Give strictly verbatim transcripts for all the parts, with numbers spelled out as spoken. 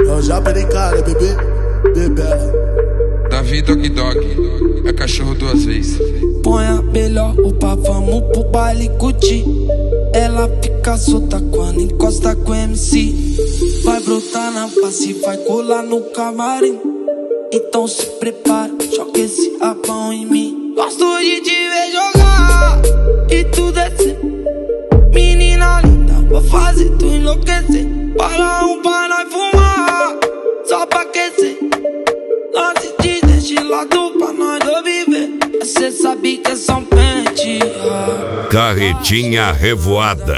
Eu já perei cara, bebê, bebela. Davi Dog Dog, é cachorro duas vezes. Ponha melhor o pá, vamos pro baile curtir. Ela fica solta quando encosta com M C. Vai brotar na face, vai colar no camarim. Então se prepara, joga esse apão em mim. Gosto de te ver jogar e tu descer. Menina linda, vou fazer tu enlouquecer. Para um pra nós fumar, só pra aquecer. Lance de destilado pra nós não viver. Cê sabe que é só um pente. Carretinha revoada.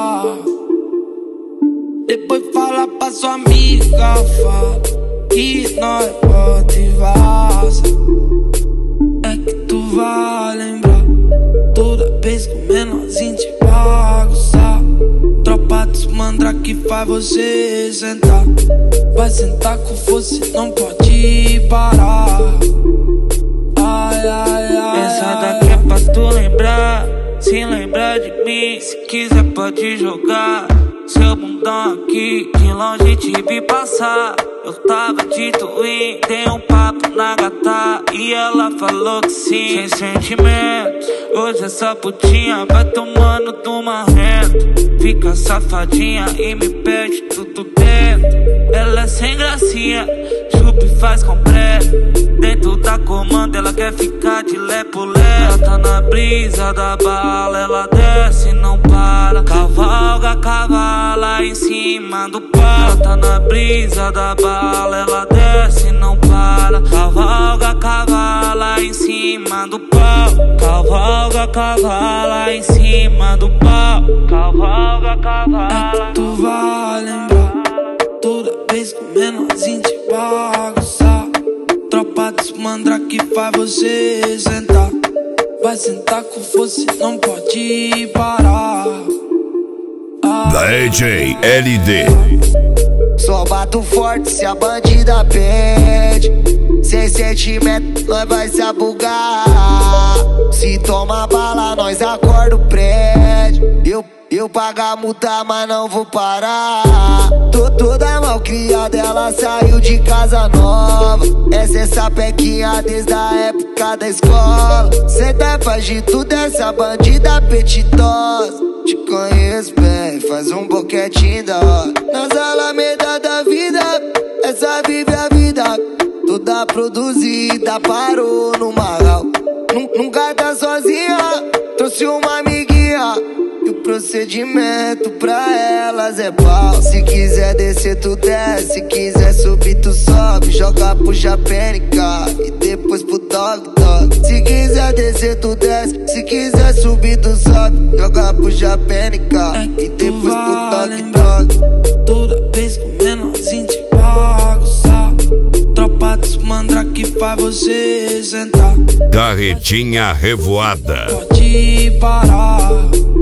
Depois fala pra sua amiga, fala que nós pode e vaza. É que tu vai lembrar toda vez que o menorzinho te bagunçar. Tropa dos mandrake faz você sentar. Vai sentar com força, não pode parar. Ai, ai, ai. Essa daqui é pra tu lembrar. Se lembrar de mim, se quiser pode jogar. Seu bundão aqui, de longe te vi passar. Eu tava de twin, dei um papo na gata e ela falou que sim, sem sentimento. Hoje essa putinha vai tomando do marrento. Fica safadinha e me pede tudo dentro. Ela é sem gracinha, chupa e faz completo. Dentro da comanda ela quer ficar de lé-pulé. Ela tá na brisa da bala, ela desce e não para. Cavalga, cavala em cima do pau. Ela tá na brisa da bala, ela desce e não para. Cavalga, cavala em cima do pau. Cavalga, cavala em cima do pau. Cavalga, cavala. É que tu vai lembrar toda vez que o menorzinho te bagunçar. Tropa dos mandrake faz você sentar. Vai sentar com força, não pode parar. D J L D. Só bato forte se a bandida pede. Sem sentimento, nós vai se abugar. Se toma bala, nós acorda o prédio. Eu, eu pago a multa, mas não vou parar. Tô toda mal criada, ela saiu de casa nova. Essa é sapequinha desde a época da escola. Cê tá faz de tudo, essa bandida apetitosa. Te conheço bem, faz um boquetinho da hora. Nas alamedas da vida, essa vive a vida. Toda produzida, parou no marral. Nunca tá sozinha, trouxe uma amiguinha. E o procedimento pra elas é pau. Se quiser descer, tu desce. Se quiser subir, tu sobe. Joga pro Japénica e depois pro Dog Dog. Se quiser descer, tu desce. Se quiser subir, tu sobe. Joga pro Japénica é e depois pro Dog Dog. Toda vez que o menorzinho te bagunçar. Tropa dos mandrake faz você sentar. Carretinha revoada. Pode parar.